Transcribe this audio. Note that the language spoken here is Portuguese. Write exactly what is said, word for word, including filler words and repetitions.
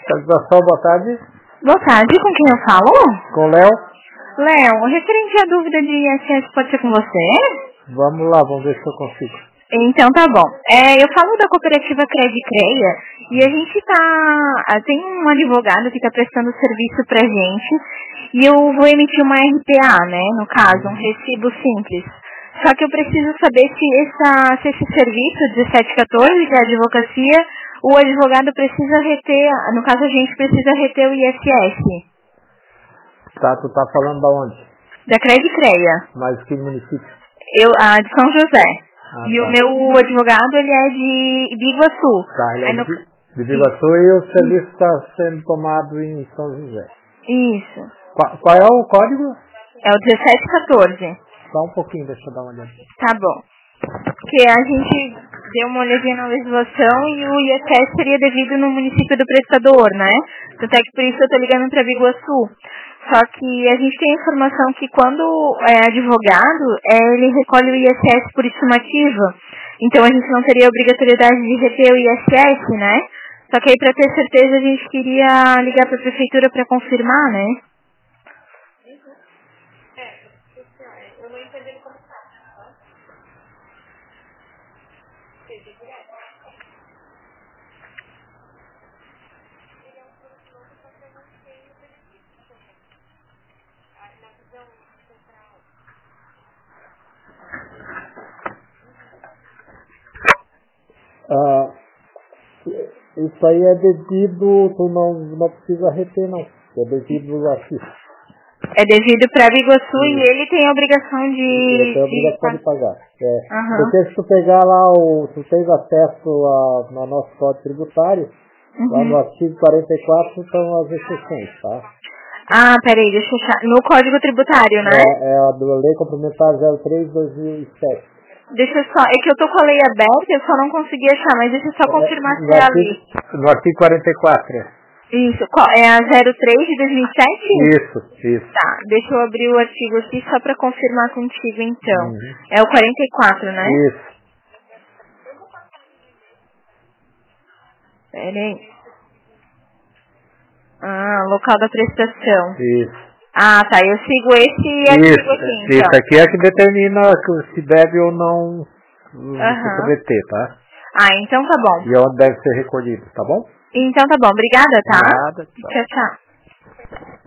Satisfação, boa tarde. Boa tarde, com quem eu falo? Com o Léo. Léo, referente à dúvida de I S S, pode ser com você? Vamos lá, vamos ver se eu consigo. Então tá bom. É, eu falo da cooperativa Credicreia e a gente tá... Tem um advogado que está prestando serviço pra gente e eu vou emitir uma R P A, né? No caso, um recibo simples. Só que eu preciso saber se, essa, se esse serviço dezessete quatorze, que é a advocacia, o advogado precisa reter, no caso a gente precisa reter o I S S. Tá, tu tá falando da onde? Da Credicreia. Mas que município? Eu, a de São José. Ah, e tá. o meu advogado, ele é de Biguaçu. Tá, ele é no... de, de Biguaçu e o serviço está sendo tomado em São José. Isso. Qual, qual é o código? É o dezessete quatorze. Só um pouquinho, deixa eu dar uma olhada. Tá bom. Porque a gente deu uma olhadinha na legislação e o I S S seria devido no município do prestador, né? Tanto é que por isso eu tô ligando para Biguaçu. Só que a gente tem a informação que quando é advogado, é, ele recolhe o I S S por estimativa. Então a gente não teria a obrigatoriedade de reter o I S S, né? Só que aí para ter certeza a gente queria ligar para a prefeitura para confirmar, né? Ah, isso aí é devido, tu não, não precisa reter não, é devido aqui. É devido para Biguaçu e ele tem a obrigação de... Ele tem a de... obrigação de pagar. É. Uhum. Porque se tu pegar lá, o, tu tens acesso a, no nosso código tributário, Uhum. lá no artigo quarenta e quatro estão as exceções, tá? Ah, peraí, deixa eu achar. No Código Tributário, né? É, é a do Lei Complementar zero três de dois mil e sete. Deixa eu só... É que eu tô com a lei aberta, eu só não consegui achar, mas deixa eu só confirmar É, se no, é a artigo, lei. no artigo quarenta e quatro. Isso, qual- é a zero três de dois mil e sete? Isso, isso. Tá, deixa eu abrir o artigo aqui só pra confirmar contigo, então. Uhum. É o quarenta e quatro, né? Isso. Peraí. Ah, local da prestação. Isso. Ah, tá, eu sigo esse artigo Isso, aqui, isso então. aqui é que determina que se deve ou não Aham. reter, tá? Ah, então tá bom. E onde deve ser recolhido, tá bom? Então tá bom, obrigada, tá? Nada, tchau. Tchau, tchau.